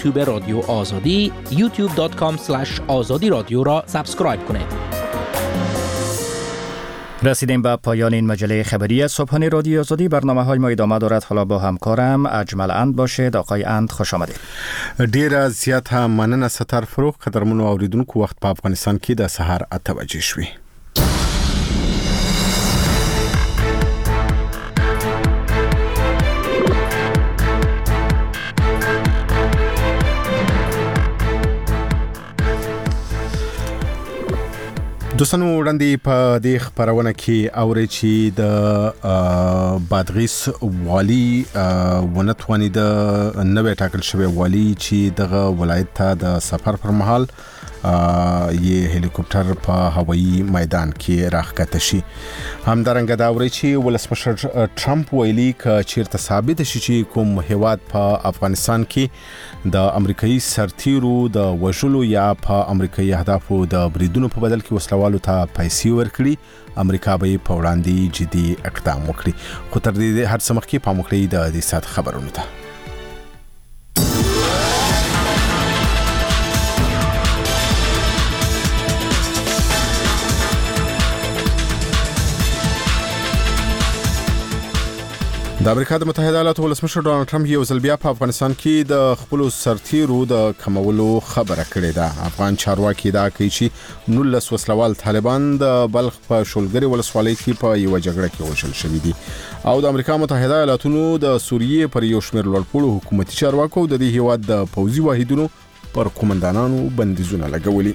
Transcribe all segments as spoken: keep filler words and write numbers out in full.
یوتیوب رادیو آزادی یوتیوب دات کام اسلش آزادی رادیو را سابسکرایب کنید. رسیدیم به پایان این مجله خبری صبحانه رادیو آزادی. برنامه های ما ادامه دارد. حالا با همکارم اجمل اند باشید. آقای اند خوش آمدید. ډیر زیات مننه ستر فروغ. قدرمنو اوریدونکو، وخت په افغانستان کې د سحر اته بجې شوې. دوستانو، وړاندې په دې خبرونه کې اوري چې د بادغیس والی ونتوانی د نوې ټاکل شوی والی چې دغه ولایت ته د سفر پر مهال یې هلیکوپټر په هوایي میدان کې راښکته شي. همدارنګه دا اوري چې ولسمشر ټرمپ ویلي ک چیرته ثابت شي چې کوم هیواد په افغانستان کې د امریکایي سرتیرو د وژلو یا په امریکایي اهدافو د بریدونو په بدل کې وسلوالو ته پیسې ورکړي، امریکا به په وړاندې جدي اقدام وکړي. خو تر دې هر څه مخکې پام وکړئ د دې سات خبرونو ته. د امریکا د متحده ایالاتو ولسمشر ډونالد ټرمپ یو ځل بیا په افغانستان کې د خپل سرتیرو د کمولو خبره کړې ده. افغان چارواکي دا کوي چې نولس وسلوال طالبان د بلخ په شولګری ولسوالۍ کې په یو جګړه کې وژل شوي دي او د امریکا متحده ایالاتونو د سوریې پر یو شمېر لوړپوړو حکومتي چارواکو د دې هیواد د پوځي واحدونو پر قومندانانو بندیزونه لګولي.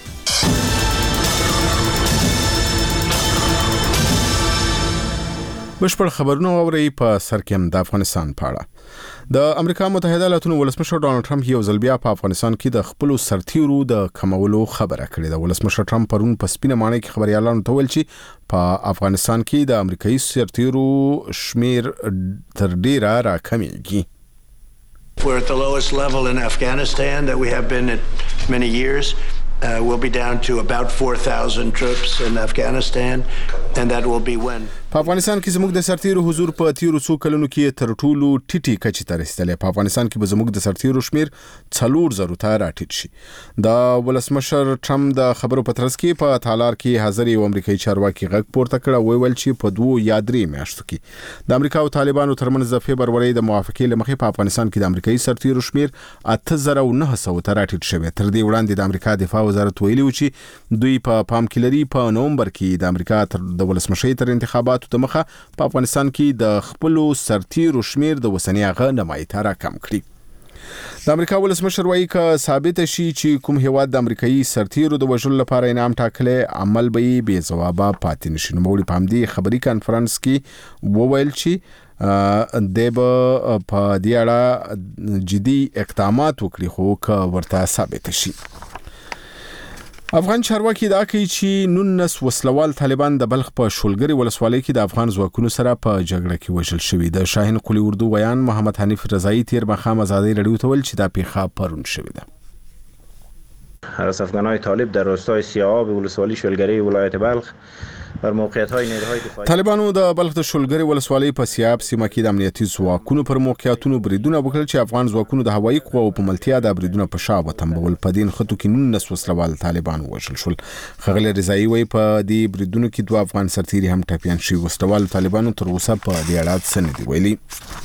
بشپړ خبرونه اوري په سر کې هم د افغانستان په اړه. د امریکا متحده ایالاتو ولسمشر ډونالد ټرمپ یو ځل بیا په افغانستان کې د خپل سرتیرو د کمولو خبره کړې ده. ولسمشر ټرمپ پرون په سپینه ماڼۍ کې خبريالانو ته ویل چې په افغانستان کې د امریکایي سرتیرو شمیر تر ډیره راکمیږي. We're at the lowest level in Afghanistan that we have been in many years. Uh, we'll be down to about four thousand troops in Afghanistan, and that will be when په افغانستان کې زموږ د سرتیرو حضور په تیرو څو کلونو کې تر ټولو ټیټي کچې ته رسیدلی. په افغانستان کې به زموږ د سرتیرو شمیر څلور زرو ته راټیټ شي. د ولسمشر ټرمپ د خبرو په ترڅ کې په تالار کې حاضر یو امریکایي چارواکي غږ پورته کړ او ویل چې په دوه یا درې میاشتو کې د امریکا او طالبانو ترمنځ د فبرورۍ د موافقې لمخې په افغانستان کې د امریکایي سرتیرو شمیر اته زره و نهه سوه ته راټیټ شوی. تر دې وړاندې د امریکا دفاع وزارت ویلي و چې دوی په پام کې لري په نومبر کې د امریکا د ولسمشۍ تر انتخاباتو د مخه په افغانستان کې د خپل سرتیرو شمیر د وسنی هغه نمایي ته راکم کړي. د امریکا ولسمشر وایي ک ثابت شي چې کوم هیواد د امریکایي سرتیرو د وژلو لپاره انعام ټاکلې عمل به بې ځوابه پاتې نشي. نوموړي په همدې خبري کانفرنس کې وویل چې د به په دې اړه جدي اقدامات وکړي خو ک ورته ثابت شي. افغان چارواکي دا کوي چې نولس وسلوال طالبان د بلخ په شولګری ولسوالۍ کې د افغان ځواکونو سره په جګړه کې وژل شوي. د شاهین قلی اردو ویان محمد حنیف رضایی تیر مخام آزادی رادیو ته ویل چې دا پیښه پرون شوې ده. از افغانای طالب در راستای سیاه‌آب ولسوالی شولګری ولایت بلخ بر موقعیت‌های نیروهای دفاعی طالبانو د بلخ د شولګری ولسوالۍ په سیاب سیمه کې د امنیتي ځواکونو پر موقعیتونو بریدونه وکړل چې افغان ځواکونو د هوایي قواو په ملتیا د بریدونه په شا وتمبول. په دین خطو کې نولس وسلوال طالبان وژل شول. خغل رضایی وایي په دې بریدونو کې دوه افغان سرتیري هم ټپیان شوي. وسلوال طالبانو تر اوسه په دې اړه څه نه دي ویلي.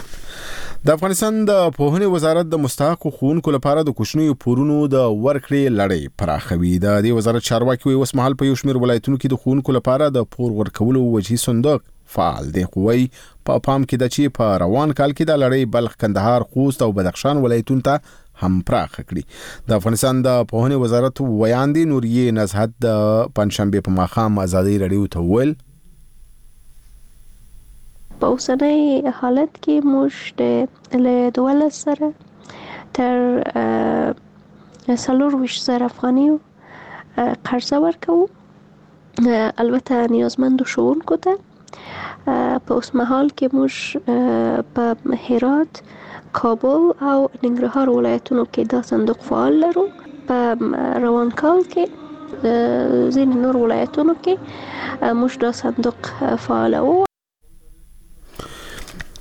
د افغانستان د پوهنې وزارت د مستحقو ښوونکو لپاره د کوچنیو پورونو د ورکړې لړۍ پراخوي. د دې وزارت چارواکي وایي اوس مهال په یو شمېر ولایتونو کې د ښوونکو لپاره د پور ورکولو وجهي صندوق فعال دی. خو وایي په پام کې ده چې په روان کال کې د لړۍ بلخ، کندهار، خوست او بدخشان ولایتونو ته هم پراخه کړي. د افغانستان د پوهنې وزارت ویاندې نوریه نزهت د پنځشنبه په ماښام آزادی رادیو ته ویل په اوسنۍ حالت کې موږ د دولس سره تر څلور ویشت زره افغانۍ قرضه ورکوو. البته نیازمندو ښوونکو ته په اوس مهال کې موږ په هرات، کابل او ننګرهار ولایتونو کې دا صندوق فعال لرو. په روان کال کې ځینې نور ولایتونو کې موږ دا صندوق فعالوو.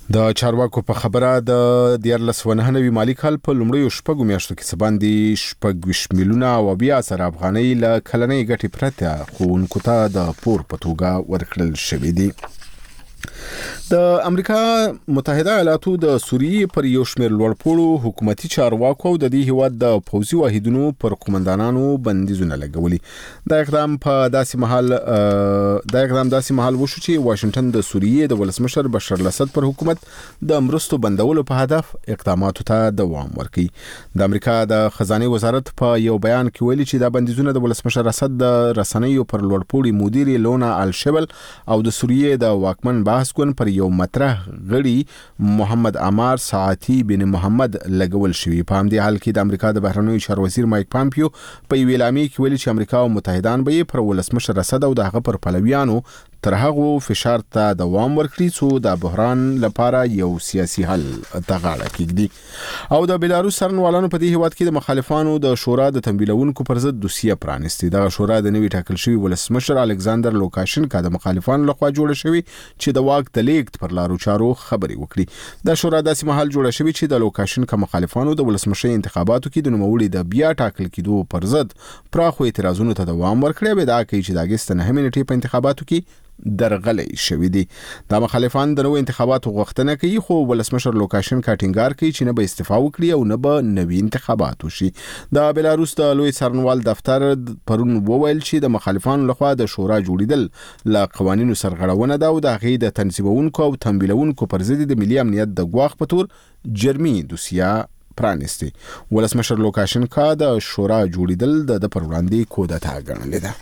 د چارواکو په خبره د دیارلس و نهه نوي مالی کال په لومړیو شپږو میاشتو کې څه باندې شپږ ویشت میلیونه او بیا سره افغانۍ له کلنۍ ګټې پرته ښوونکو ته د پور په توګه ورکړل شوي دي. د امریکا متحده ایالاتو د سوریې پر یو شمېر لوړپوړو حکومتي چارواکو د دې هیواد د پوځي واحدونو پر قومندانانو بندیزونه لګولي. دا اقدام په داسې مهال دا اقدام داسې مهال وشو چې واشنگټن د سوریې د ولسمشر بشار الاسد پر حکومت د مرستو بندولو په هدف اقداماتو ته دوام ورکړي. د امریکا د خزانه وزارت په یو بیان کې ویلي چې دا بندیزونه د ولسمشر اسد د رسنیو پر لوړپوړي مدیر لونا الشبل او د سوریې د واکمن بحث ګوند پر یو مطرح غړي محمد عمار ساعتی بن محمد لګول شوی. په همدې حال کې د امریکا د بهرنیو چارو وزیر مایک پامپیو په یو اعلامیه کې ویلي چې امریکا او متحدان به پر ولسمشر اسد او دغه پر پلویانو تر هغه فشار ته دوام ورکړي چې د بحران لپاره یو سیاسي حل ته غاړه کېږدي. او د بلاروس سرنوالانو په دې هیواد کې د مخالفانو د شورا د تمویلونکو پر ضد دوسیه پرانستې. دغه شورا د نوي ټاکل شوی ولسمشر الکساندر لوکاشنکا د مخالفانو لخوا جوړه شوی چې د واک د لیږد پر لارو چارو خبرې وکړي. دا شورا داسې مهال جوړه شوی چې د لوکاشنکا مخالفانو د ولسمشر انتخاباتو کې د نوموړي د بیا ټاکل کېدو پر ضد پراخو اعتراضونو ته دوام ورکړي. به دا کوي چې د اګست نهمې نیټې په انتخاباتو کې درغلې شوې دي. دا مخالفان د نوو انتخاباتو غوښتنه کوي، خو ولسمشر لوکاشنکا ټینګار کوي چې نه به استعفا وکړي او نه به نوي انتخابات وشي. د بلاروس د لوی څارنوال دفتر پرون وویل چې د مخالفانو لخوا د شورا جوړیدل له قوانینو سرغړونه ده او د هغې د تنظیمونکو او تمویلونکو پر ضد د ملي امنیت د ګواښ په تور جرمي دوسیه پرانستي. ولسمشر لوکاشنکا د شورا جوړیدل د پر وړاندې کودتا ګڼلې ده.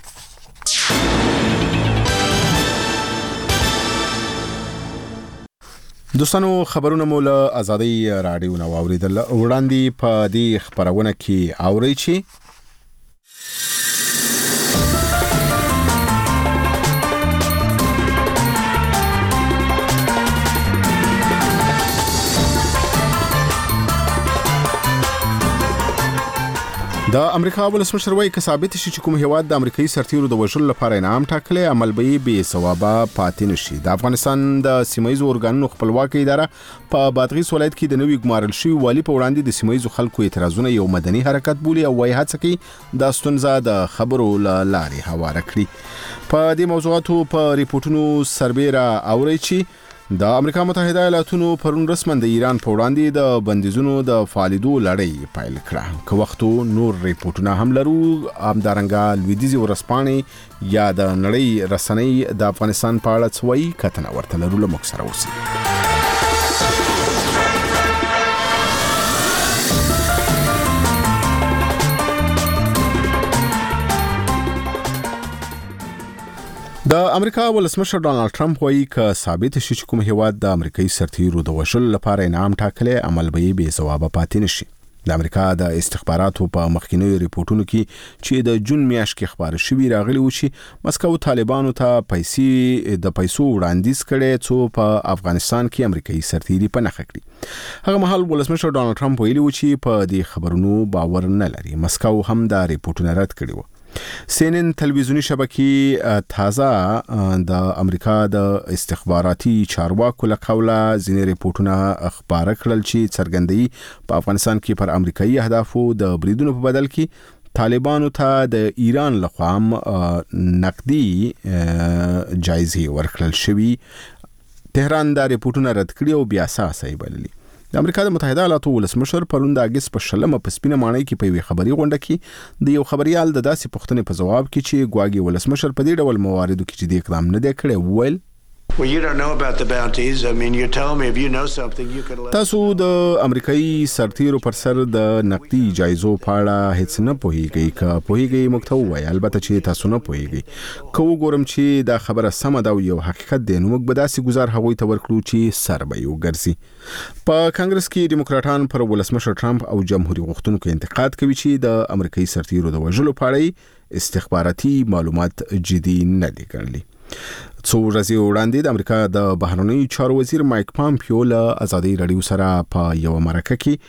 دوستانو، خبرونه مو له آزادۍ راډیو نه واوریدل. وړاندې په دې خبرونه کې اورئ چې د امریکا ولسمشر وايي که ثابت شي چې کوم هیواد د امریکایي سرتیرو د وژلو لپاره انعام ټاکلی، عمل به یې بې ثوابه پاتې نشي. د افغانستان د سیمه‌ییزو ارګانونو خپلواکۍ اداره په بادغیس ولایت کې د نوي ګمارل شوي والي په وړاندې د سیمه‌ییزو خلکو اعتراضونه یو مدني حرکت بولي او وايي هڅه کوي دا ستونزه د خبرو له لارې هواره کړي. په دې موضوعاتو په ریپورتونو سربیره اورئ چې د امریکا متحده ایالاتونو پرون رسما د ایران په وړاندې د بندیزونو د فعالیدو لړۍ پیل کړه. که وختو نور ریپورتونه هم لرو، همدارنګه لویدیځي ورځپاڼې یا د نړۍ رسنۍ د افغانستان په اړه څه وایي کتنه ورته لرو. له موږ سره اوسئ. د امریکا ولسمشر ډانلډ ټرمپ وایي که ثابت شي چې کوم هیواد د امریکایي سرتیرو د وژلو لپاره انعام ټاکلی، عمل به یې بې ثوابه پاتې نشي. د امریکا د استخباراتو په مخکینیو ریپورتونو کې چې د جون میاشت کې خبر شوي راغلي و چې مسکو طالبانو ته پیسې د پیسو وړاندیز کړي څو په افغانستان کې امریکایي سرتیري په نښه کړي. هغه مهال ولسمشر ډانلډ ټرمپ ویلي و چې په دې خبرونو باور نه لري. مسکو هم دا ریپورتونه رد کړي وو. سی ان ان تلویزیونی شبکې تازه د امریکا د استخباراتي چارواکو له قوله ځینې ریپورتونه خپاره کړل چې څرګندوي په افغانستان کې پر امریکایي اهدافو د بریدونو په بدل کې طالبانو ته د ایران لخوا نقدي جایزې ورکړل شوي. تهران دا ریپورتونه رد کړي او بیا اساسي بللي. د امریکا د متحده ایالاتو ولسمشر پرون د اګست په شلمه په سپینه ماڼۍ کې په یوې خبري غونډه کې د یو خبريال د داسې پوښتنې په ځواب کې چې ګواګي ولسمشر په دې ډول مواردو کې چې د اقدام نه دی کړی وویل Well, you don't know about the bounties. I mean, you're telling me if you know something, you could let... تاسو د امریکایي سرتیرو پر سر د نقدي جایزو په اړه هیڅ نه پوهیږئ. که پوهیږئ موږ ته ووایئ، البته چې تاسو نه پوهیږئ. که وګورم چې دا خبره سمه ده او یو حقیقت دی، نو موږ به داسې ګزار هغوی ته ورکړو چې سر به یې وګرځي. په کانګرس کې ډیموکراټان پر ولسمشر ټرمپ او جمهوریت غوښتونکو انتقاد کوي چې د امریکایي سرتیرو د وژلو په اړه استخباراتي معلومات جدي نه دي ګڼلي. څو ورځې وړاندې د امریکا د بهرنیو چارو وزیر مایک پامپیو له آزادۍ راډیو سره په یو مرکه کې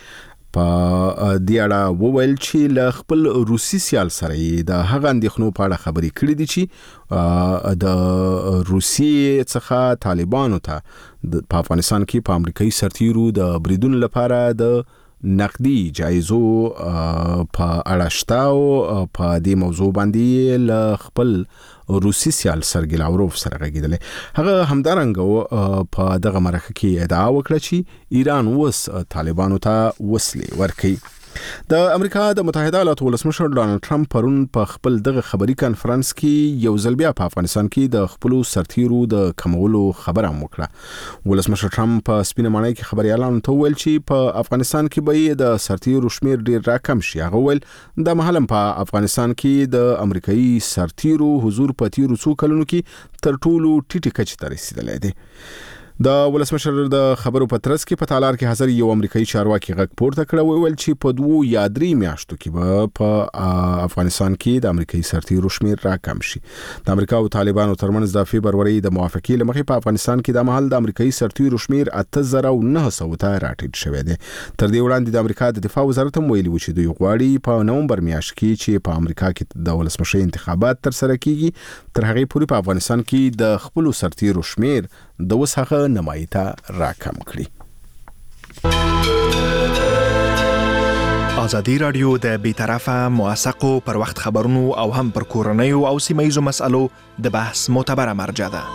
په دې اړه وویل چې له خپل روسي سیال سره د هغه اندېښنو په اړه خبرې کړې دي چې د روسیې څخه طالبانو ته په افغانستان کې په امریکایي سرتیرو د بریدونو لپاره د نقدي جایزو په اړه شته او په دې موضوع باندې له خپل روسي سیال سرګي لاوروف سره غږیدل. هغه همدارنګه په دغه مرکه کې ادعا وکړه چې ایران اوس طالبانو ته وسلې ورکوي. د امریکا د متحده ایالاتو ولسمشر ډانلډ ټرمپ پرون په خپل دغه خبري کانفرنس کې یو ځل بیا په افغانستان کې د خپل سرتیرو د کمولو خبره وکړه. ولسمشر ټرمپ په سپینه ماڼۍ کې خبريالانو ته وویل چې په افغانستان کې به د سرتیرو شمیر ډیر راکم شي. هغه وویل د محلم په افغانستان کې د امریکایي سرتیرو حضور په تیرو څو کلونو کې تر ټولو ټیټه کچه ته رسیدلی دی. د ولسمشر د خبرو په ترڅ کې په تالار کې حاضر یو امریکایي چارواکي غږ پورته کړ او ویل چې په دوو یا درې میاشتو کې به په افغانستان کې د امریکایي سرتیرو شمیر راکم شي. د امریکا او طالبانو ترمنځ د فبروري د موافقې لمخې په افغانستان کې د محل د امریکایي سرتیرو شمیر اته زره او نه سوه ته راټیټ شوی دی. تر دې وړاندې د امریکا د دفاع وزارت هم ویلي و چې دوی غواړي په نومبر میاشت کې چې په امریکا کې د ولسمشر انتخابات تر سره کیږي تر هغه پورې په افغانستان کې د خپل سرتیرو شمیر د وسخه نمایته راکم کړي. ازادي رادیو د بیطرفه موثقو پر وخت خبرونو او هم پر کورنیو او سیمه‌ییزو مسالو د بحث معتبره مرجع ده.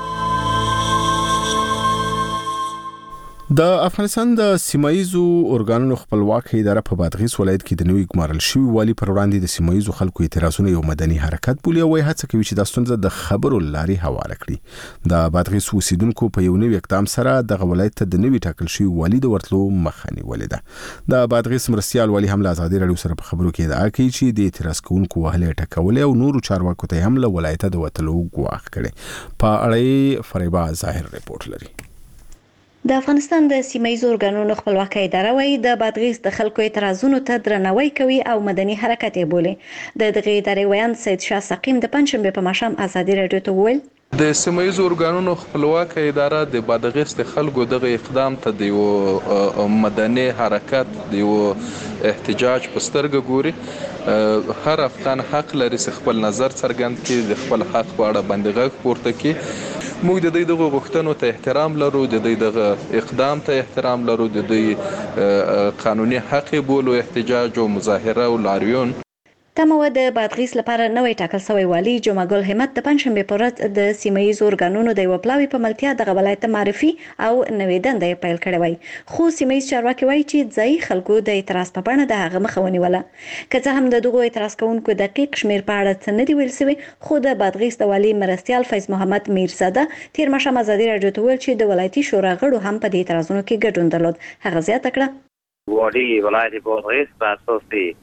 د افغانستان د سیمایزو ارګانونو خپلواکي اداره په بادغیس ولایت کې د نوې ګمارل شوی والی پر وړاندې د سیمایزو خلکو اعتراضونه یو مدني حرکت بولي او هڅه کوي چې د ستونزې د خبرو لاري حواله کړي. د بادغیس اوسیدونکو په یو نوې اقدام سره د ولایت ته د نوې ټاکل شوی والی د ورتلو مخه نیولې ده. د بادغیس مرستيال والی هم له ازادي رادیو سره په خبرو کې ادعا کوي چې د اعتراض کوونکو وهله ټکولې او نورو چارواکو ته هم له ولایت د وتلو غواخ کړي. په اړه فریبا ظاهر ریپورت لري. د افغانستان د سیمایي ارګانونو خپلواکي اداره وايي د بادغیس د خلکو اعتراضونو ته درناوی کوي او مدني حرکت یې بولي. د دغه ادارې ویان سید شاه سقیم د پنځشنبه په ماښام ازادي رادیو ته وویل د سیمایي ارګانونو خپلواکي اداره د بادغیس د خلکو دغه اقدام ته د یو مدني حرکت د یو احتجاج په سترګه ګوري. هر افغان حق لري چې خپل نظر څرګند کړي، د خپل حق په اړه باندې غږ پورته کړي. موږ د دې دغه غوښتنو ته احترام لرو، د دې دغه اقدام ته احترام لرو، د دې قانوني حق بولو احتجاج او مظاهره او لاریون. تمه د بادغیس لپاره نوې ټاکل شوی والی جمعه ګل همت د پنځشنبه په ورځ د سیمایي ارګانونو د یو پلاوي په ملتیا د ولایت معرفي او نوې دنده پیل کړې وای. خو سیمایي چارواکي وایي چې ځای خلکو د اعتراض په بڼه د هغه مخه ونیوله. که څه هم د دغو اعتراض کوونکو دقیق شمیر په اړه څه نه دی ویل شوی، خو د بادغیس د والی مرستيال فیض محمد میرزاده تیر ماښام ازادي رادیو ته ویل چې د ولایتي شورا غړو هم په دې اعتراضونو کې ګډون درلود. هغه زیاته کړه والی ولایت بادغیس په اساس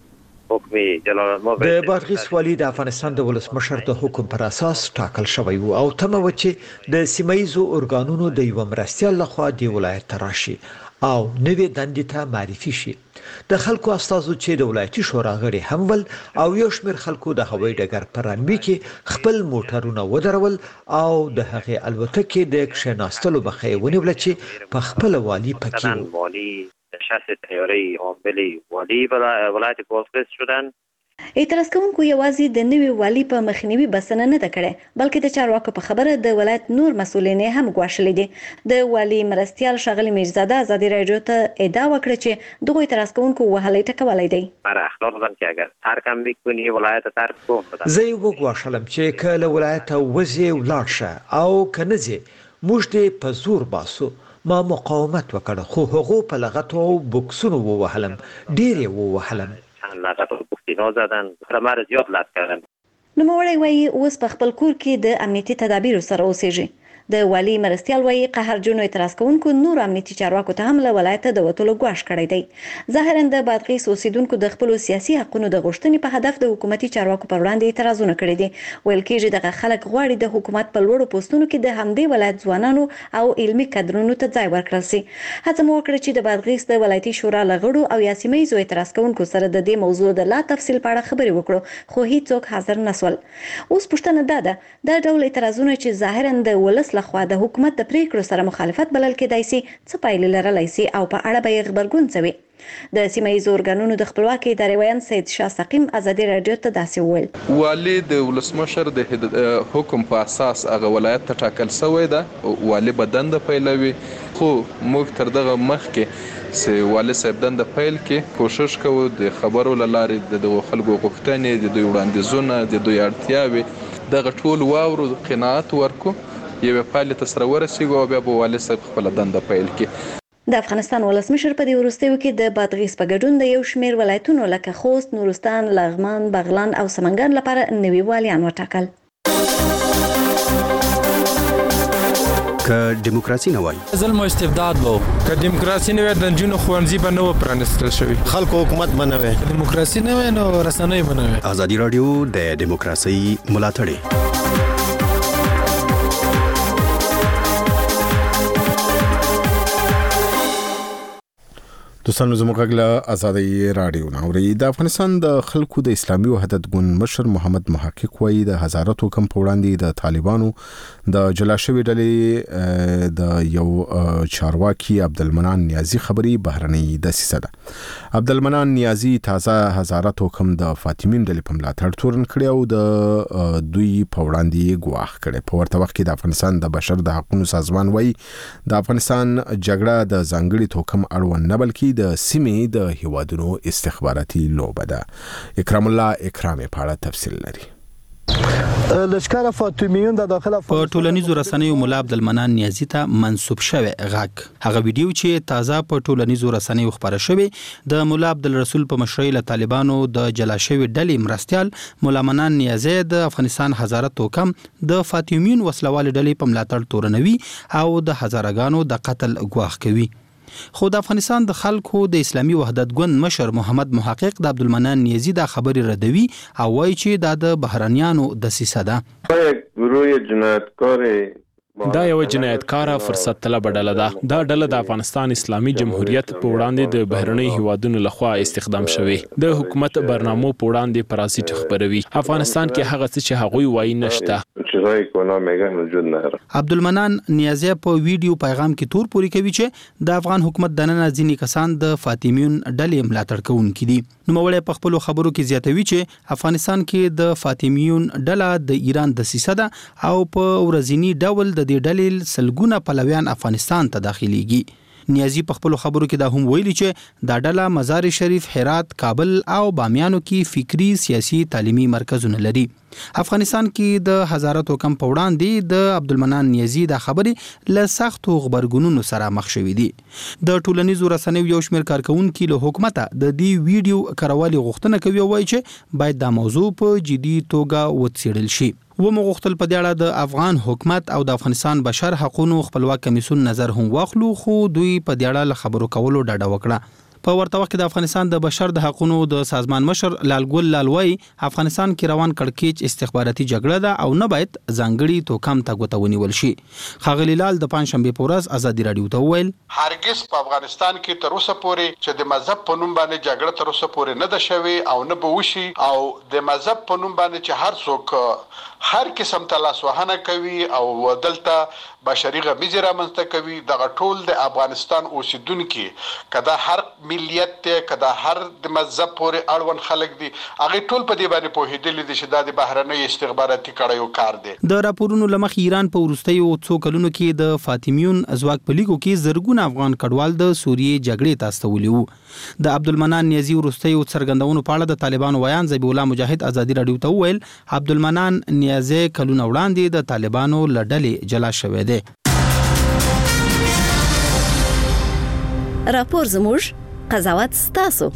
د بادغیس والی د افغانستان د ولسمشر د حکم پر اساس ټاکل شوی و او تمه و چې د سیمایي ارګانونو د یو مرستيال لخوا د ولایت تراشي او نوې دندې ته معرفي شي. د خلکو استازو چې د ولایتي شورا غړي هم ول او یو شمېر خلکو د هوایي ډګر پر رنبي کې خپل موټرونه ودرول او د هغې الوتکې د کښېناستلو مخه یې ونیوله چې په خپل والی پکې نشست طیاره عامل والی ولایت بادغیس شدن. اعتراض کوونکو یوازې د نوي والی په مخنیوي بسنه نه ده کړې، بلکې د چارواکو په خبره د ولایت نور مسؤلین هم ګواښلي دي. د والی مرستيال ښاغلي میرزاده ازادي رادیو ته ادعا وکړه چې دغه اعتراض کوونکو وهلي ټکولی دی. برای اخلاق دادن که اگر ترک هم میکنی ولایت ترک کن بدن. زه یې وګواښلم چې که له ولایته وځې ولاړ شه او که نه ځې موږ دې په زور باسو. ما مقاومت وکړ خو هغو په لغتو او بوکسونو ووهلم، ډېر یې ووهلم. لغت او بوکسینو زدن، خرمر زیاد لات کردن. نوموړی وایي اوس په خپل کور کې د امنیتي تدابیرو سره اوسېږي. د والی مرستيال وایي قهرجنو اعتراض کوونکو نور امنیتي چارواکو ته هم له ولایت د وتلو ګواښ کړی دی. ظاهرا د بادغیس اوسیدونکو د خپل سیاسي حقونو د غوښتنې په هدف د حکومتي چارواکو پر وړاندې اعتراضونه کړي دي. ویل کېږي دغه خلک غواړي د حکومت په لوړو پوسټونو کې د همدې ولایت ځوانانو او علمي کادرونو ته ځای ورکړل شي. هڅه مو وکړه چې د بادغیس د ولایتي شورا له غړو او یا سیمه‌ییزو اعتراض کوونکو سره د دې موضوع د لا تفصیل په اړه خبرې وکړو، خو هیڅوک حاضر نسول. اوس پوښتنه دا ده دا ډول اعتراضونه چې ظاهرا د ولس لخوا د حکومت د پریکړو سره مخالفت بلل کېدای شي څه پایلې لرلی شي او په اړه به یې غبرګون څه وي. د سیمه ییزو ارګانونو د خپلواکۍ ادارې ویان سید شاه سقیم ازادي رادیو ته داسې وویل والي د ولسمشر د حکم په اساس هغه ولایت ته ټاکل شوی ده والي بدن د پیلوي خو موږ تر دغه مخکې سه والي صاحب دند پیل کې کوشش کوو د خبرو لاره د خلکو غوښتنې د دوی وړاندیزونه د دوی اړتیاوې دغه ټول واورو قناعت ورکو یو پاله تسره ورسیږي او بیا به والي صاحب خپل دند پیل کې د افغانستان ولسمشر په دې وروستیو کې د بادغیس په ګډون د یو شمېر ولایتونو لکه خوست، نورستان، لغمان، بغلان او سمنګان لپاره نوي والیان وټاکل. که دیموکراسي نه وای ظلم او استبداد وو، که دیموکراسي نه وای د جنونو خوانزي به نو پرانستل شوی، خلکو حکومت بنوي، دیموکراسي نه وای نو رسنۍ بنوي. ازادي رادیو د دیموکراسي ملاتړ دوستانو زموږ غږ آزادي رادیو ناوري. د افغانستان د خلکو د اسلامي وحدت ګوند مشر محمد محقق وایي د هزاراتو کم په وړاندې د طالبانو د جلا شوی ډلې د یو چارواکي عبدالمنان نیازي خبري بهرنۍ دسیسه ده. عبدالمنان نیازي تازه هزاراتو کم د فاطمین ډلې په ملاتړ تورن کړی او د دوی په وړاندې ګواښ کړي. په ورته وخت کې د افغانستان د بشر د حقوقو سازمان وایي د افغانستان جګړه د ځانګړي توکم اړوند نه بلکې د سیمې د هیوادونو استخباراتي لوبه ده. اکرام الله اکرامي په اړه تفصیل لري. لشکر فاطمیون د داخله په ټولنیزو رسنیو مولا عبدالمنان نیازي ته منسوب شوی غږ هغه ویډیو چې تازه په ټولنیزو رسنیو خبره شوی د مولا عبدالرسول په مشرۍ له طالبانو د جلا شوی ډلې مرستيال مولا منان نیازي د افغانستان هزاره توکم د فاطمیون وسلوال ډلې په ملاتړ تورنوي او د هزارګانو د قتل ګواښ کوي. خو د افغانستان د خلکو د اسلامي وحدت ګوند مشر محمد محقق د عبدالمنان نیازي دا خبري ردوي او وایي چې دا د بهرنیانو دسیسه ده. گروه جنایتکار دا یو جنایتکار فرصت طلب ډله ده. دا ډله د افغانستان اسلامي جمهوریت په وړاندې د بهرنۍ هیوادونو لخوا استخدام شوی. د حکومت برنامو په وړاندې پراسیټ خبروي. افغانستان کې هغه څه چې هغوی وایي نشته. عبدالمنان نیازي په ویډیو پیغام کې تور پوری کوي چې د افغان حکومت دننه ځینې کسان د فاطمیون ډلې ملاتړ کوونکي دي. نو مولوی په خپل خبرو کې زیاتوي چې افغانستان کې د فاطمیون ډله د ایران د سیسه ده او په ورځنی ډول د دې ډلې سلګونه پلویان افغانستان ته داخليږي. نیازي په خپل خبرو کې دا هم ویلي چې دا ډله مزار شریف، هرات، کابل او بامیانو کې فکری، سیاسي، تعلیمي مرکزونه لري. افغانستان کې د هزاراتو کم په وړاندې د عبدالمنان نیازي دا خبرې له سختو غبرګونونو سره مخ شوې دي. د ټولنیزو رسنیو یو شمېر کارکونکو له حکومت د دې ویډیو کارولو غوښتنه کوي او وایي چې باید دا موضوع په جدي توګه وڅېړل شي. و مو غوښتل په دې اړه د افغان حکومت او د افغانستان بشر حقوقو خپلواک کمیسیون نظر هم واخلو خو دوی په دې اړه خبرو کولو ډاډه وکړه. په ورته وخت کې د افغانستان د بشر د حقوقو د سازمان مشر لالګل لالوی افغانستان کې روان کړکېچ استخباراتي جګړه ده او نه باید ځانګړي توکم ته غوته ونیول شي. خاغلی لال د پنځشنبه په ورځ آزادي رادیو ته وویل هرگز په افغانستان کې تر اوسه پورې چې د مذهب په نوم باندې جګړه تر اوسه پورې نه ده شوې او نه به وشي او د مذهب په نوم باندې چې هر څوک هر قسم تلاسوهنه کوي او دلته بشري غمیزه رامنځته کوي دغه ټول د افغانستان اوسیدونکو کدا هر ملیت ته کدا هر د مذهب پورې اړوند خلک دي هغه ټول په دې باندې پوهیدل دي چې د بهرنۍ استخباراتي کړیو کار دی. د راپورونو لمخ ایران په وروستیو څو کلونو کې د فاطمیون ازواج په لیګو کې زرګونه افغان کډوال د سوریې جګړې ته استولي وو. د عبدالمنان نیازي وروستیو څرګندونو په اړه د طالبانو ویان ذبیح الله مجاهد آزادي رادیو ته وویل عبدالمنان نیازي کلونه وړاندې د طالبانو له ډلې جلا شوی دی. راپور زموږ قضاوت ستاسو.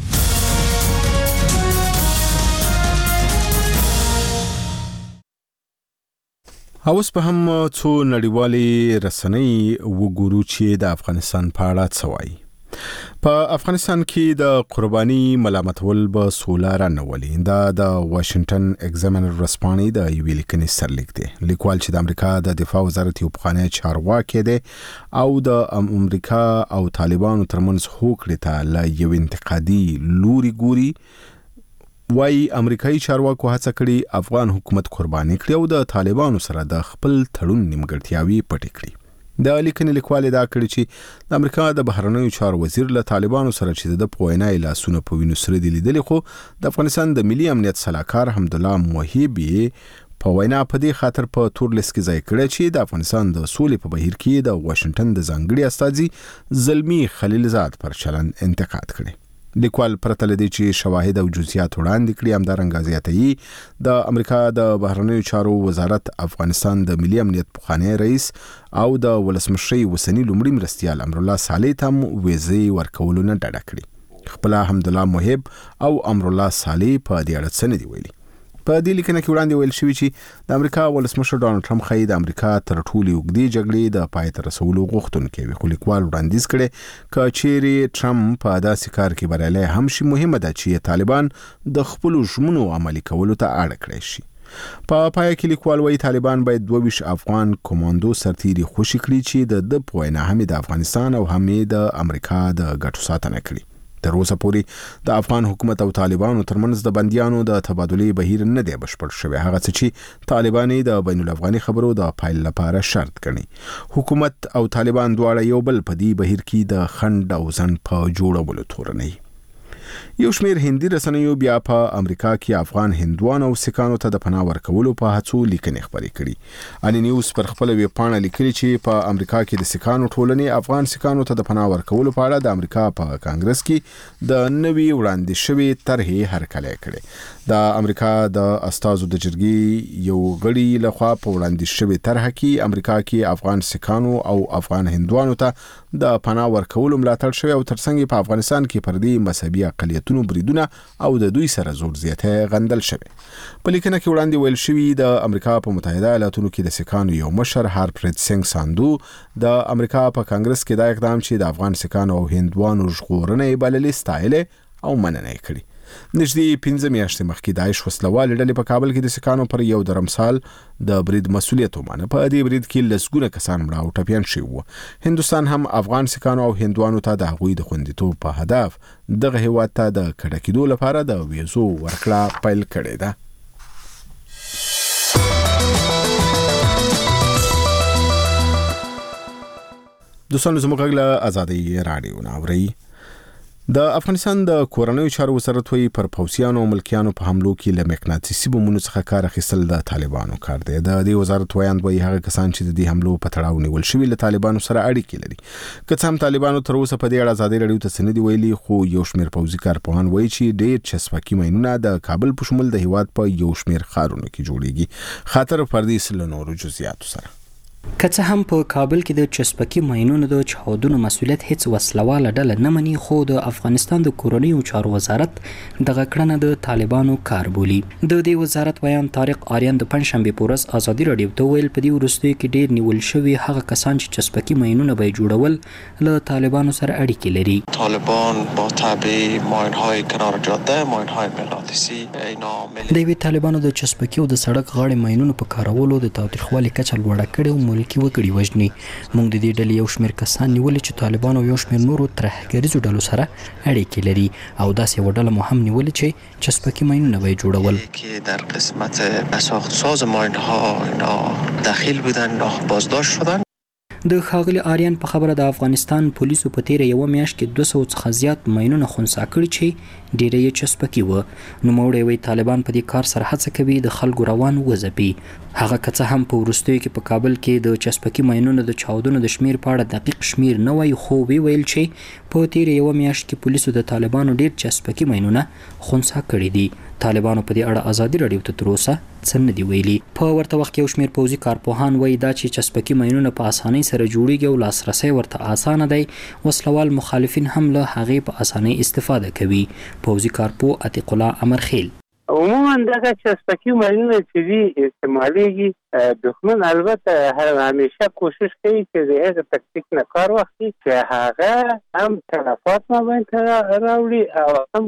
اوس په هم څو نړیوالې رسنۍ وګورو چې د افغانستان په اړه څه وایي. په افغانستان کې د قرباني ملامتول به سولا نه ولي. دا د واشنگټن ایگزامینر رسپاني د یوې لیکنې سرلیک دی. لیکوال چې د امریکا د دفاع وزارت یو پخوانی چارواکي دی او د امریکا او طالبانو ترمنځ هوکړې ته له یو انتقادي لوري ګوري وای امریکایي چارواکو هڅه کړې افغان حکومت قرباني کړي او د طالبانو سره د خپل تړون نیمګړتیاوي پټې کړي. د لیکنې لیکوال دا کړی چې د امریکا د بهرنیو چارو وزیر له طالبانو سره چې د پوینای لاسونه په وینو سره دي لیدلي، خو د افغانستان د ملي امنیت سلاکار حمدالله موهبي په وینا په دې خاطر په تور لیست کې ځای کړی چې د افغانستان د سولې په بهیر کې د واشنگټن د ځانګړي استازي زلمی خلیلزاد پر چلن انتقاد کړی. لیکوال پرته له دې چې شواهد او جزئیات وړاندې کړي، همدارنګه زیاتوي د امریکا د بهرنیو چارو وزارت افغانستان د ملي امنیت پخوانی رئیس او د ولسمشر وسنی لومړي مرستیال امرالله صالح ته ویزې ورکولو نه ډډه کړې. خپل حمدالله موهب او امرالله صالح په دې اړه څه نه دي ویلي. په دې لیکنه کې وړاندې ویل شوی چې د امریکا ولسمشر ډانلډ ټرمپ خې د امریکا تر ټولو اوږدې جګړې د پای ته رسولو غوښتونکی وي، خو لیکوال وړاندیز کړي چې چیرې ټرمپ په داسې کار کې بریالی هم شي، مهمه ده چې طالبان د خپلو ژمنو عملي کولو ته اړ کړی شي. په پای کې لیکوال وايي طالبان باید دوه ویشت افغان کمانډو سرتیري خوشي کړي چې د د پوینه هم د افغانستان او هم د امریکا د ګټو ساتنه کړي. تر اوسه پورې د افغان حکومت او طالبانو ترمنځ د بنديانو د تبادلې بهیر نه دی بشپړ شوی، هغه څه چې طالبان د بین الافغاني خبرو د پایل لپاره شرط ګڼي. حکومت او طالبان دواړه یو بل په دې بهیر کې د خند او ځن په جوړولو تورنوي. یو شمیر هندي رسنیو بیا په امریکا کې افغان هندوانو او سکانو ته د پناه ورکولو په هڅو لیکنې خپرې کړي. اني نیوز پر خپل ویب پاڼه لیکلي چې په امریکا کې د سکانو ټولنې افغان سکانو ته د پناه ورکولو په اړه د امریکا په کانګرس کې د نوي وړاندې شوی طرحې هرکلی کړي. د امریکا د استازو د جرګې یو غړي لخوا په وړاندې شوی طرح کې امریکا کې افغان سکانو او افغان هندوانو ته د پناه ورکولو ملاتړ شوی او ترڅنګ په افغانستان کې پردي مذهبي اقلیتونو بریدونه او د دوی سره زور زیاته غندل شوی. په لیکنه کې وړاندې ویل شوی د امریکا په متحده ایالاتونو کې د سکانو یو مشر هارپریت سنگ ساندو د امریکا په کانګرس کې دا اقدام چې د افغان سکانو او هندوانو ژغورنه بللې ستایلې او مننه کړي. نږدې پنځه میاشتې مخکې داعش وسلوالې ډلې په کابل کې د سکانو پر یو درمسال د برید مسؤلیت ومانه. په دې برید کې لسګونه کسان مړه او ټپیان شوي وو. هندوستان هم افغان سکانو او هندوانو ته د هغوی د خوندیتوب په هدف دغه هیواد ته د کډه کېدو لپاره د ویزو ورکړه پیل کړې ده. دوستانو زموږ غږ له ازادۍ راډیو نه اورئ. د افغانستان د کورنیو چارو وزارت وایي پر پوځیانو او ملکیانو په حملو کې له مقناطیسي بمونو څخه کار اخیستل د طالبانو کار دی. د دې وزارت وایاند وایي هغه کسان چې د دې حملو په تړاو نیول شوي له طالبانو سره اړیکې لري. که څه هم طالبانو تر اوسه په دې اړه ازادۍ راډیو ته څه نه دي ویلي، خو یو شمېر پوځي کارپوهان وایي چې ډېر چسپاکي ماینونه د کابل په شمول د هیواد په یو شمېر ښارونو کې جوړیږي. خاطر پردیس له نورو جزئیاتو سره که څه هم په کابل کې د چسپکي ماینونو د چاودنو مسؤلیت هیڅ وسلواله ډله نه مني، خو د افغانستان د کورنیو چارو وزارت دغه کړنه د طالبانو کار بولي. د دې وزارت ویان طارق آریان د پنځشنبې په ورځ ازادي راډیو ته ویل په دې وروستیو کې ډېر نیول شوي هغه کسان چې چسپکي ماینونه به جوړول له طالبانو سره اړیکې لري. طالبان با تبع ماین‌های کنار جاده، ماین‌های مقناطیسي، اینا د یوې طالبانو د چسپکي او د سړک غاړې ماینونو په کارولو د تاوتریخوالي کچه لوړه کړې او ملکي وګړي وژني. موږ د دې ډلې یو شمېر کسان نیولي چې طالبانو یو شمېر نورو ترهګریزو ډلو سره اړیکې لري او داسې یوه ډله مو هم نیولې چې چسپکي ماینونه به یې جوړول. که در قسمت ساختساز ماین‌ها اینا دخیل بودن، بازداشت شدن. د ښاغلي آریان په خبره د افغانستان پولیسو په تیره یوه میاشت کې دوه سوه څخه زیات ماینونه خنثی کړي چې ډیره یې چسپکي وه. نوموړی وایي طالبان په دې کار سره هڅه کوي د خلکو روان وځپي. هغه که څه هم په وروستیو کې په کابل کې د چسپکي ماینونو د چاودنو د شمیر په اړه دقیق شمیر نه وایي، خو وی ویل چې په تیره یوه میاشت کې پولیسو د طالبانو ډیر چسپکي ماینونه خنثی کړي دي. طالبانو په دې اړه ازادي راډیو ته تر اوسه څه نه دي ویلي. په ورته وخت کې یو شمېر پوځي کارپوهان وایي دا چې چسپکي ماینونه په اسانۍ سره جوړیږي او لاسرسی ورته اسانه دی، وسلوال مخالفین هم له هغې په اسانۍ استفاده کوي. پوځي کارپوه عتیق الله امرخیل عموما دغه چسپکي ماینونه چې دي استعمالیږي، دښمن البته هر همیشه کوشش کوي چې د هغه تکتیک نه کار واخلي چې هغه هم تلفات مابین ته راوړي او هم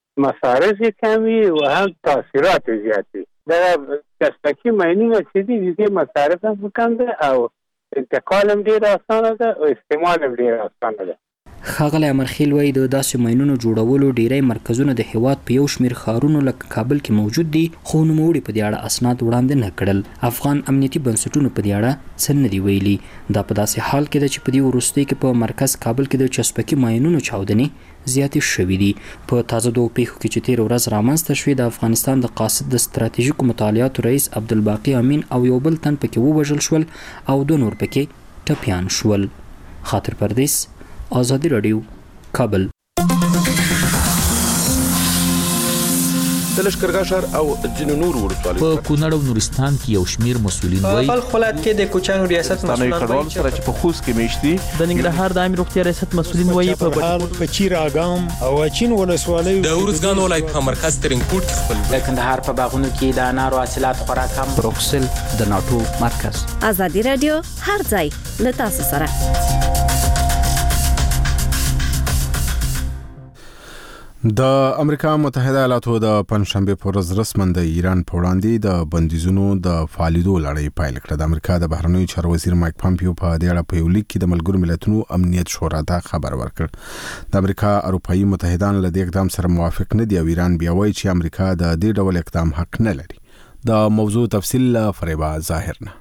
مصارف کمی و هم تاثیرات زیاتی. دغه چسپکي ماینونه چې دي د مصارف هم کم ده او انتقال هم ډیر اسانه ده او استعمال هم ډیر اسانه ده. ښاغلی امرخیل وایي د داسې ماینونو جوړولو ډیری مرکزونه د هیواد په یو شمیر ښارونو لکه کابل کې موجود دي، خو نوموړي په دې اړه اسناد وړاندې نه کړل. افغان امنیتي بنسټونو په دې اړه څه نه دي ویلي. دا په داسې حال کې ده چې په دې وروستیو کې په مرکز کابل کې د چسپکي ماینونو چاودنې زیاتې شوې دي. په تازه دوو پیښو کې چې تېره ورځ رامنځته شوې، د افغانستان د قاصد د ستراتیژیکو مطالعاتو رئیس عبدالباقي امین او یو بل تن پکې ووژل شول او دوه نور پکې ټپیان شول. خاطر پردیس، آزادی رادیو، کابل. د لشکرګاه ښار او ځینو نورو ولسوالیو په کونړ او نورستان کې یو شمیر مسؤلین وایي په خپل کې د کوچانو ریاست مسؤلین وایي چې په خوست کې میشتي د ننګرهار د عامه روغتیا ریاست مسؤلین وایي په بهار په چیر اګام او چین ولسوالیو د ورزګان ولایت په مرکز ترینکوټ کې خپل د کندهار په باغونو کې د انارو حاصلات خورا کم. بروکسل د ناتو مرکز. آزادی رادیو هر ځای له تاسو سره. د امریکا متحده ایالاتو د پنځشنبه په ورځ رسماً د ایران په وړاندې د بندیزونو د فعالیدو لړۍ پیل کړه. د امریکا د بهرنیو چارو وزیر مایک پامپیو په دې اړه په یو لیک کې د ملګرو ملتونو امنیت شورا ته خبر ورکړ. د امریکا اروپایي متحدان له دې اقدام سره موافق نه دي او ایران بیا وایي چې امریکا د دې ډول اقدام حق نه لري. د موضوع تفصیل له فریبا ظاهر نه.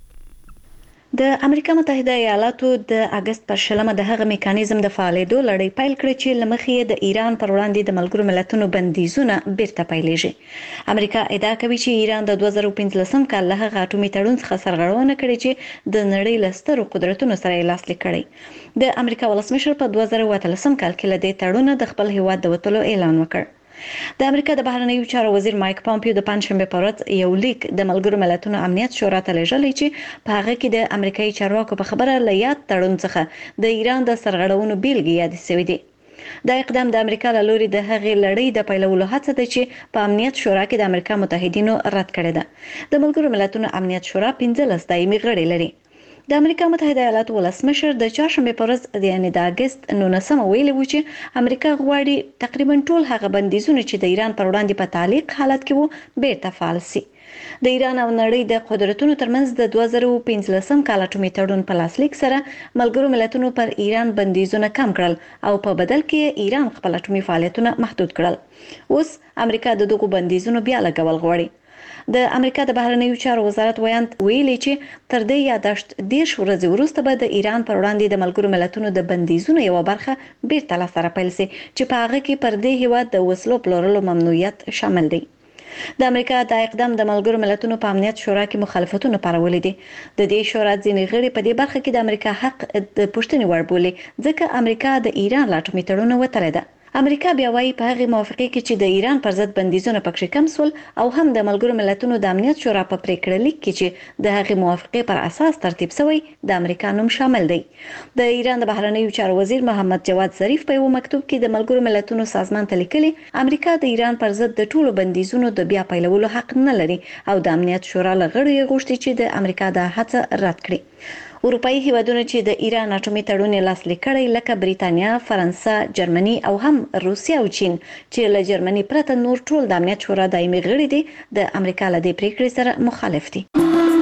د امریکا متحده ایالاتو د اگست پر شلمه د هغه میکانیزم د فعالیدو لړۍ پیل کړې چې لمخې د ایران پر وړاندې د ملګرو ملتونو بندیزونه بیرته پیلېږي. امریکا ادعا کوي چې ایران د دوه زره پنځلسم کال له هغه اټومي تړون څخه سرغړونه کړې چې د نړۍ له سترو قدرتونو سره یې لاسلیک کړی. د امریکا ولسمشر په دوه زره اتلسم کال کې له دې تړونه د خپل هیواد د وټولو اعلان وکړ. د امریکا د بهرنیو چارو وزیر مایک پامپیو د پنځشنبه په ورځ یو لیک د ملګرو ملتونو امنیت شورا ته لېږلی چې په هغه کې د امریکایي چارواکو په خبره له یاد تړون څخه د ایران د سرغړونو بیلګې یادې شوې دي. دا اقدام د امریکا له لوري د هغې لړۍ د پیلولو هڅه ده چې په امنیت شورا کې د امریکا متحدینو رد کړې ده. د ملګرو ملتونو امنیت شورا پنځلس دایمي غړي لري. د امریکا متحده ایالاتو ولسمشر د چهارشنبه په ورځ یعنې د اگست نولسمه ویلي و چې امریکا غواړي تقریبا ټول هغه بندیزونه چې د ایران پر وړاندې په تعلیق حالت کې وو بیرته فعال شي. د ایران او نړۍ د قدرتونو ترمنځ د دوه زره پنځلسم کال اټومي تړون په لاسلیک سره ملګرو ملتونو پر ایران بندیزونه کم کړل او په بدل کې ایران خپل اټومي فعالیتونه محدود کړل. اوس امریکا د دغو بندیزونو بیا لګول غواړي. د امریکا د بهرنیو چارو وزارت ویاند ویلي چې تر دې یاداشت دیش ورځې وروسته به د ایران پر وړاندې د ملګرو ملتونو د بندیزونو یو برخه بیرته لاسته پیل شي چې په هغه کې پر دې هیواد د وسلو پلورلو ممنوعیت شامل دی. د امریکا د اقدام د ملګرو ملتونو په امنیت شورا کې مخالفتونه پارولې دي. د دې شورا ځینې غړي په دې برخه کې د امریکا حق د پوښتنې وړ بولي ځکه امریکا د ایران له اټومي تړون وتلې ده. امریکا بیا وايي په هغه موافقه کې چې د ایران پر ضد بندیزونه پکې کم سول او هم د ملګرو ملتونو د امنیت شورا په پریکړه لیک کې چې د هغه موافقه پر اساس ترتیب شوی د امریکا نوم شامل دی. د ایران د بهرنیو چارو وزیر محمد جواد ظریف په یو مکتوب کې د ملګرو ملتونو سازمان ته لیکلي امریکا د ایران پر ضد د ټولو بندیزونو د بیا پیلولو حق نه لري او د امنیت شورا لغړو یې غوښتي چې د امریکا د هڅه رد کړي. اروپایي هیوادونه چې د ایران اټومي تړون لاسلیک کړی لکه بریتانیا، فرانسه، جرمني او هم روسیه او چین چې له جرمني پرته نور ټول د امنیت شورا دایمي غړي دي د امریکا له دې پریکړې سره مخالف دي.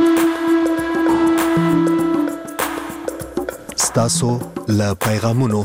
ستاسو له پیغامونو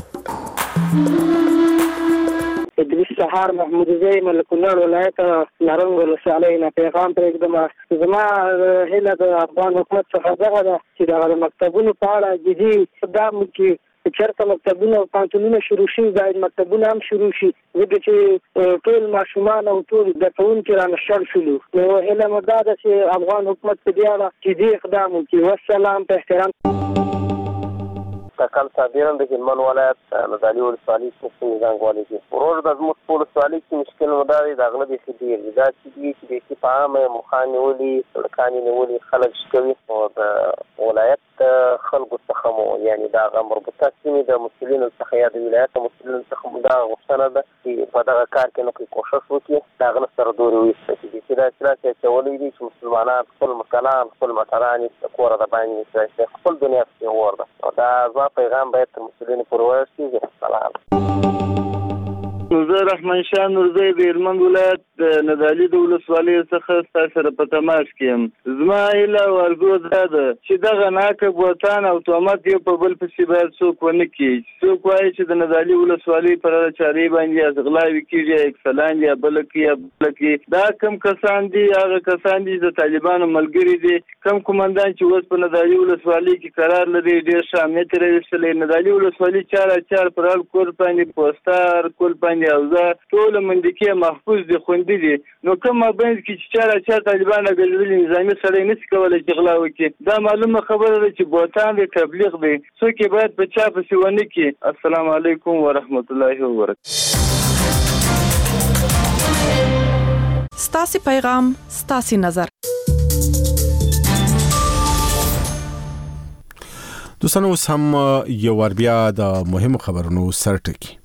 ادریس سهار محمود زئی ملکونړ ولایت نارنج ولسوالۍ نه پیغام پرېږدم. زما هیله د افغان حکومت څخه دغه ده چې د مکتبونو په اړه جدي اقدام وکړي. چېرته مکتبونه او پوهنتونونه شروع شي باید مکتبونه هم شروع شي ځکه چې ټول ماشومان او ټول زده کوونکي رانشړ شولو. نو هیله مو دا ده چې افغان حکومت په دې اړه جدي اقدام وکړي. والسلام. په احترام. تکل صابران د هلمند ولایت نادعلي ولسوالۍ څخه زنګوالي دي. ورور د زموږ په ولسوالۍ کې مشکل مو دا دی د اغلب یې ډېر دي دا چې دي چې د په عامه مخانې ولي سړکانې نیولي خلک شکوي او د ولایت خلکو څخه مو یعنی دا هغه مربوطه سیمې د مسؤلینو څخه یا د ولایت د مسؤلینو څخه مو دا غوښتنه ده چې په دغه کار کې نو کوي کوښښ وکړي د هغه سره دورې وایسته چې دا چې اچولی دي چې مسلمانان خپل مسلمان خپل مټران د کوره د باندې خپل دنیا پسې ور ده. دا پیغام باید مسؤلین پر ورسیږي. سلام. زه رحمان شاه نورزی د هلمند ولایت د ندالي د ولسوالۍ څخه ستاسو سره په تماس کې یم. زما هیله او ارزو دا ده چې دغه ناکه بوتان او تهمت یو په بل پسې باید څوک ونه کړي. څوک وایي چې د ندالي ولسوالۍ پر هغه چارې باندې غلاوې کېږي، اکسلان یا بله کې یا بله کې. دا کم کسان دي، هغه کسان دي د طالبانو ملګري دي. کم قمندان چې اوس په ندالي ولسوالۍ کې قرار لري ډېر ښه امنیت یې راویستلی. ندالي ولسوالۍ چار چار پر هر کور باندې پوسټر کول باندې اوزه ټول منډکې محفوظ دي، خوندي دي. نو کوم مابین کې چې چاره چا طالبان ګرځېدلي نظامي سړی نشي کولی چې غلا وکړي. دا معلومه خبره ده چې بوتان دی، تبلیغ دی. څوک یې باید په چا پسې ونه کړي. السلام علیکم ورحمت الله وبرکاته. ستاسې پیغام ستاسې نظر. دوستانو اوس هم یو ور بیا د مهمو خبرونو سرټکی.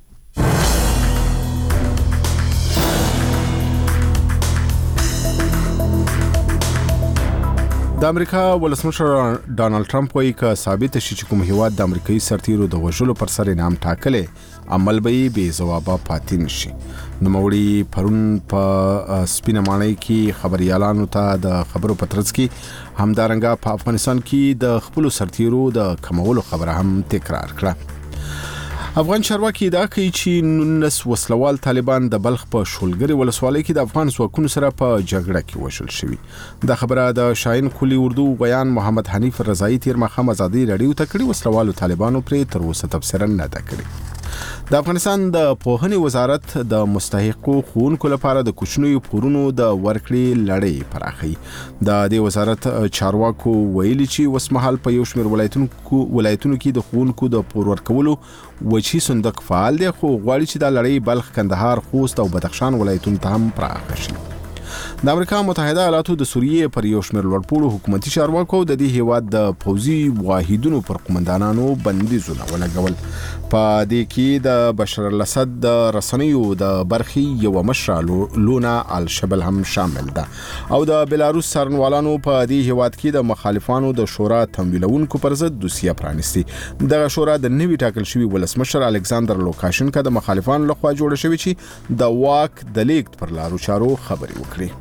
د امریکا ولسمشر ډانلډ ټرمپ وايي چې ثابت شي چې کوم هیواد د امریکایي سرتیرو د وژلو پر سر انعام ټاکلې عمل به بې ځوابه پاتې نشي. نوموړي پرون په سپینه ماڼۍ کې خبريالانو ته د خبرو په ترڅ کې همدارنګه په افغانستان کې د خپل سرتیرو د کمولو خبره هم تکرار کړه. افغان چارواکي دا کوي چې نونس وسلوال طالبان د بلخ په شولګری ولسوالۍ کې د افغان ځواکونو سره په جګړه کې وژل شوي. دا خبره د شاهین کلی اردو بیان محمد حنیف رضایی تیر مخام ازادي رادیو ته کړي. وسلوالو طالبانو پرې تر اوسه تفسیرا نه ده کړې. د افغانستان د پوهنې وزارت د مستحقو ښوونکو لپاره د کوچنیو پورونو د ورکړې لړۍ پراخوي. د دې وزارت چارواکو ویلي چې وسمحال په یو شمېر ولایتونو ولایتونو کې د ښوونکو د پور ورکولو وچی صندوق فعال دی، خو غواړي چې دا لړۍ بلخ، کندهار، خوست او بدخشان ولایتونو ته هم پراخه شي. د امریکا متحده ایالاتو د سوریې پر یو شمېر لوړپوړو حکومتي چارواکو د دې هیواد د پوځي واحدونو پر قومندانانو بندیزونه ولګول. په دې کې د بشار الاسد د رسنیو د برخې یو مشره لونا الشبل هم شامل ده او د بلاروس څارنوالانو په دې هیواد کې د مخالفانو د شورا تمویلونکو پر ضد دوسیه پرانیستي. دغه شورا د نوي ټاکل شوي ولسمشر الکساندر لوکاشنکا د مخالفانو لخوا جوړه شوې چې د واک د لیږد پر لارو چارو خبرې وکړي.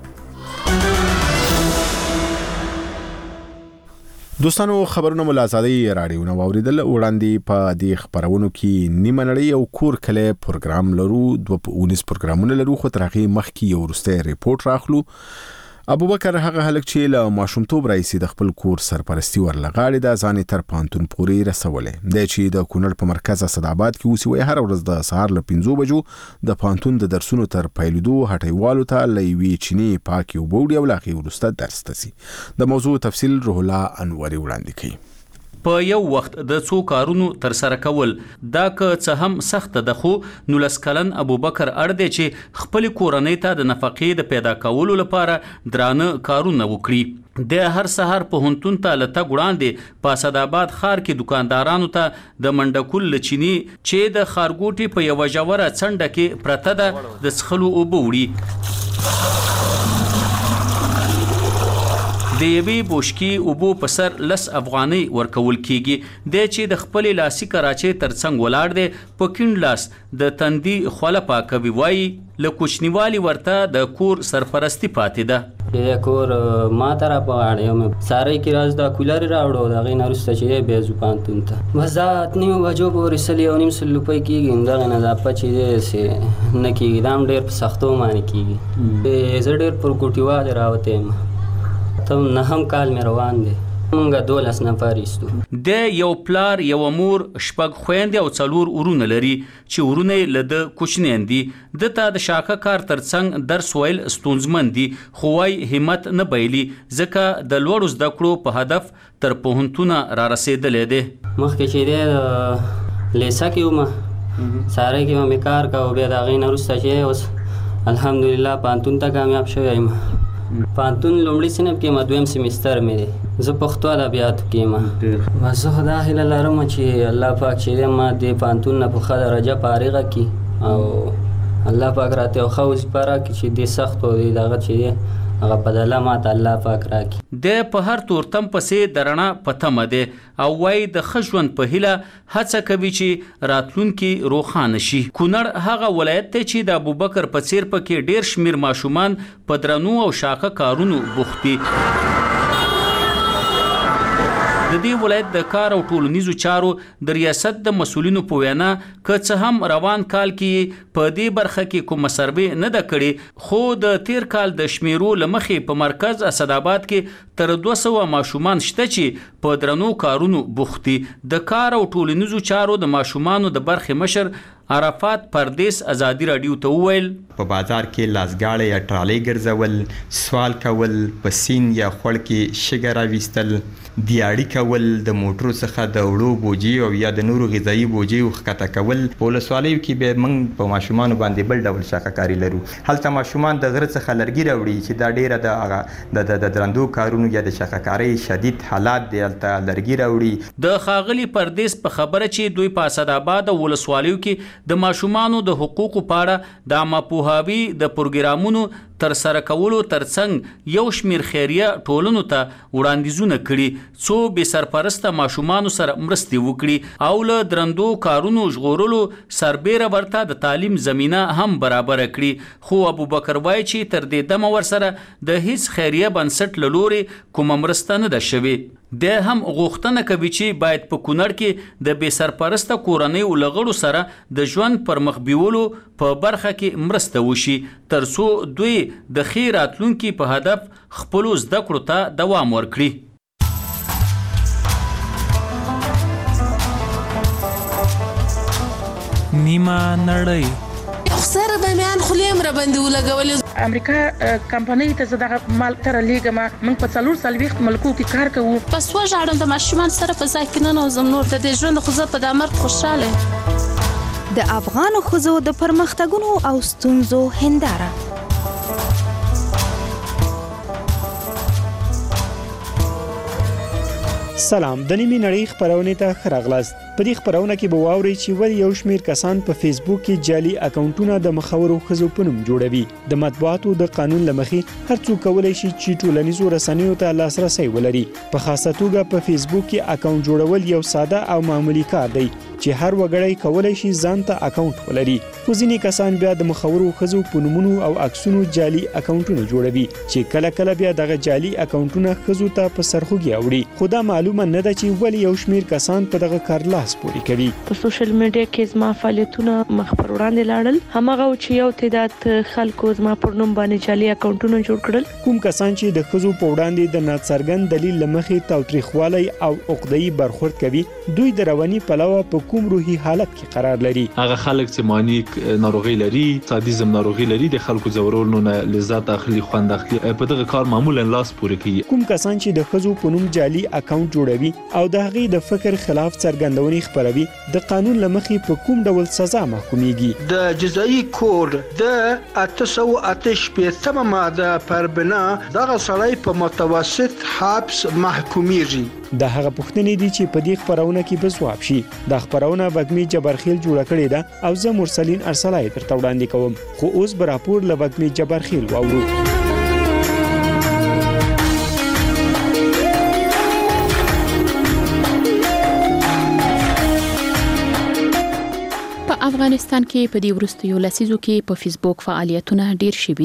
دوستانو خبرونه مو لازادي راډیو نو اوریدل. وړاندې په دې خبرونو کې نیمه نړۍ او کور کله پروګرام لرو، دوه اونیس پروګرامونه لرو، خو تر هغه مخکې یو وروسته ریپورت راخلو. ابوبکر هغه هلک چې له ماشومتوب راځي د خپل کور سرپرستی ورلغاړي د ځان تر پانتون پوري رسولې. د چې د کونړ په مرکز اسداباد کې اوسوي هر ورځ د سهار له پنځو بجو د پانتون د درسونو تر پیلودو هټیوالو ته لوي چيني پاکي او بوډي او لاخي ورسته درس تسي. د موضوع تفصیل روح الله انوري وړاندې کوي. په یو وخت د څو کارونو تر سره کول دا که څه هم سخت ده، خو نولس کلن ابوبکر اړ دی چې خپل کورنۍ ته د نفقې د پیدا کولو لپاره درانه کارونه وکړي. د هر سحر په هنتون ته لته ګړاندې په اسداباد ښار کې دکاندارانو ته د منډکول لچینی چې د خارګوټي په یو ژوره څنډه کې پرته ده د څخلو اوبه وړي. د یوې بوشکی اوبو په سر لس افغانۍ ورکول کیږي. د چې د خپل لاسي کراچۍ ترڅنګ ولاړ دی په کیڼ لاس د تندي خوله پاکوي. وایي له کوچنیوالي ورته د کور سرپرستی پاتې ده. د کور ما ته را پغاړی یم ساري کې راز د کولر راوړو د غین وروسته چې به زوپانتون ته مزات نیو بجو پورې سلی او نیم سل روپۍ کېږي. دغه نه دا پچې دی سي نه کېږي، دا هم ډېر په سختو باندې کېږي. زه ډېر پر کوټیواله راوتی یم، ته نه هم کال مې روان دی. مونږه دولس نفر ایستو. د یو پلار یو مور شپږ خويندې او څلور ورونه لري چې ورونه له د کوچنین دي. د تا د شاکه کار ترڅنګ درس ویل ستونزمن دي، خو وايي همت نه بایلي ځکه د لوړو زده کړو په هدف تر پوهنتونه را رسیدلې دي. مخکې چې دی لیسه کې ومه ساري کې مې کار کاوه، بیا د هغې نه وروسته چې اوس الحمدلله پوهنتون ته کامیاب شوی یم. پانتون لومړی صنف کې ما دویم سیمستر مې دی، زه پښتو ادبیاتو کې ما بس زه خدا هیله لرم چې الله پاک چې ما دې پانتون نه په ښه درجه فارغه کړي او الله پاک راته یو ښه وظیفه راکړي چې دې سخت او دې دغه چې هغه بدله ماته الله پاک راکړي. د په هر تورتم پسې د رڼا په تمه دی او وایي د ښه ژوند په هیله هڅه کوي چې راتلونکي روښانه شي. کونړ هغه ولایت دی چې د ابوبکر په څیر پکې ډیر شمیر ماشومان په درنو او شاقه کارونو بوخت دي. د دې ولایت د کار او ټولنیزو چارو د ریاست د مسؤلینو په وینا که څه هم روان کال کې په دې برخه کې کومه سروې نه ده کړې، خو د تیر کال د شمیرو له مخې په مرکز اسداباد کې تر دوه سوه ماشومان شته چې په درنو کارونو بوخت دي. د کار او ټولنیزو چارو د ماشومانو د برخې مشر عرفات پردیس ازادي رادیو ته وویل په بازار کې لاسګاړې یا ټرالۍ ګرځول، سوال کول، په سین یا خوړ کې شګه راویستل، دیاړي کول، د موټرو څخه د وړو بوجي او یا د نورو غذایي بوجي ښکته کول. په ولسوالیو کې به موږ په ماشومانو باندې بل ډول شاقهکاري لرو. هلته ماشومان د غره څخه لرګي راوړي چې دا ډیره د هغه د درندو کارونو یا د شاقهکارۍ شدید حالات دی، هلته لرګي راوړي. د ښاغلي پردیس په خبره چې دوی په اسداباد او ولسوالیو کې د ماشومانو د حقوقو په اړه د عامه پوهاوي د پروګرامونو تر سره کولو ترڅنګ یو شمیر خیریه ټولنو ته وړاندیزونه کړي څو بې سرپرسته ماشومانو سره مرستې وکړي او له درندو کارونو ژغورلو سربیره ورته د تعلیم زمینه هم برابره کړي. خو ابوبکر وایي چې تر دې دمه ورسره د هیڅ خیریه بنسټ له لورې کومه مرسته نه ده شوې. د هم غوښتنه کوي چې باید په کونړ کې د بې سرپرسته کورنۍ ولغړو سره د ژوند پر مخ بیولو په برخه کې مرسته وشي ترڅو دوی د ښې راتلونکي په هدف خپلو زده کړو ته دوام ورکړي. نیمه نړۍ سره به میان خلیم را باندې ولګولې. امریکا کمپنۍ ته زه دغه مال تر لیږم. موږ په څلور څلوېښت ملکو کې کار کوو. بس وژاړم د ماشومان سره په ځای کې ننوځم. نور د دې ژوند خو زه په دا مرګ خوشحاله یم. د افغانو ښځو د پرمختګونو او ستونزو هنداره. سلام، د نیمې نړۍ خپرونې ته ښه راغلاست. په دې خپرونه کې به واورئ چې ولې یو شمېر کسان په فیسبوک کې جعلي اکاونټونه د مخورو ښځو په نوم جوړوي. د مطبوعاتو د قانون له مخې هر څوک کولی شي چې ټولنیزو رسنیو ته لاسرسی ولري. په خاصه توګه په فیسبوک کې اکاونټ جوړول یو ساده او معمولی کار دی چې هر وګړی کولی شي ځان ته اکاونټ ولري. خو ځینې کسان بیا د مخورو ښځو په نومونو او عکسونو جعلي اکاونټونه جوړوي چې کله کله بیا دغه جعلي اکاونټونه ښځو ته په سرخوږي اوړي. خو دا معلومه نه ده چې ولې یو شمېر کسان په دغه کار لاس پورې کوي. په سوشل میډیا کې زما فعالیتونه مخ پر وړاندې لاړل. هماغه چې یو تعداد خلکو زما پر نوم باندې جعلي اکاونټونه جوړ کړل. کوم کسان چې د ښځو په وړاندې د ناڅرګند دلیل له مخې تاوتریخوالی او عقده‌يي برخورد کوي، دوی د رواني پلوه په کوم روحي حالت کې قرار لري. هغه خلک چې مانیک ناروغي لري، سادیزم ناروغي لري، د خلکو ځورولو نه لذت اخلي، خوند اخلي، په دغه کار معمولا لاس پورې کوي. کوم کسان چې د ښځو په نوم جعلي اکاونټ جوړوي او د هغې د فکر خلاف څرګندونې خپروي، د قانون له مخې په کوم ډول سزا محکومیږي؟ د جزایي کود د اته سوه اته شپېتمه ماده پر بنا دغه سړی په متوسط حبس محکومیږي. د هغه پوښتنې دي چې په دې خپرونه کې به ځواب شي. دا خپرونه وږمې جبرخیل جوړه کړې ده او زه مرسلین ارسلای درته وړاندې کوم. خو اوس به راپور له وږمې جبرخیل واورو. افغانستان کې په دې وروستیو لسیزو کې په فیسبوک فعالیتونه ډیر شوي